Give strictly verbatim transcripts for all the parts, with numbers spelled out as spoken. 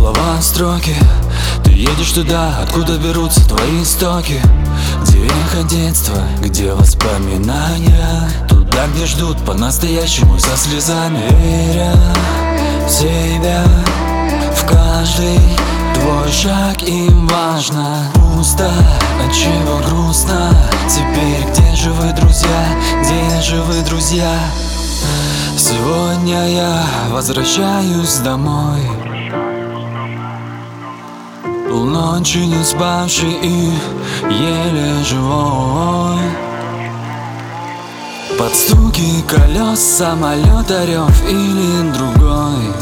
слова, строки. Ты едешь туда, откуда берутся твои истоки, где эхо детства, где воспоминания, туда, где ждут по-настоящему со слезами, веря в себя, в каждый твой шаг им важно. Пусто, отчего грустно? Теперь где же вы, друзья? Где же вы, друзья? Сегодня я возвращаюсь домой, полночи не спавший и еле живой. Под стуки колес самолета, рев или другой.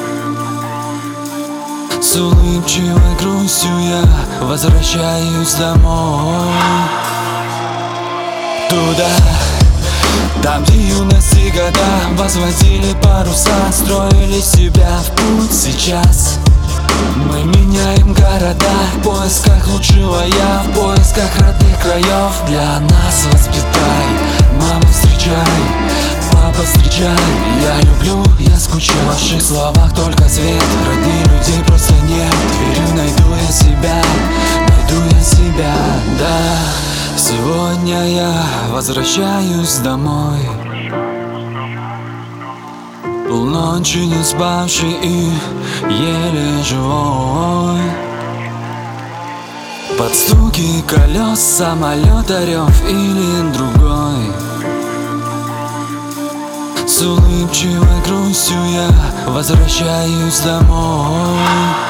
С улыбчивой грустью я возвращаюсь домой. Туда, там, где юность и года возводили паруса, строили себя в путь. Сейчас мы меняем города в поисках лучшего я, в поисках родных краев. Для нас воспитай, мама, встречай, папа, встречай. Я люблю, я скучаю, в ваших словах только свет. Родных людей просто нет, верю, найду я себя, найду я себя, да. Сегодня я возвращаюсь домой, полночи не спавший и еле живой. Под стуки колес самолета, рев или другой. С улыбчивой грустью я возвращаюсь домой.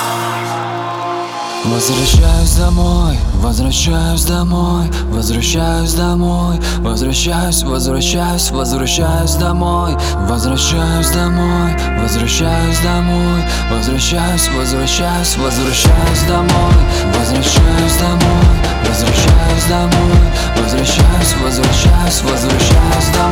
Возвращаюсь домой, возвращаюсь домой, возвращаюсь домой, возвращаюсь, возвращаюсь, возвращаюсь домой, возвращаюсь домой, возвращаюсь домой, возвращаюсь, возвращаюсь, возвращаюсь домой, возвращаюсь домой, возвращаюсь домой, возвращаюсь, возвращаюсь, возвращаюсь домой.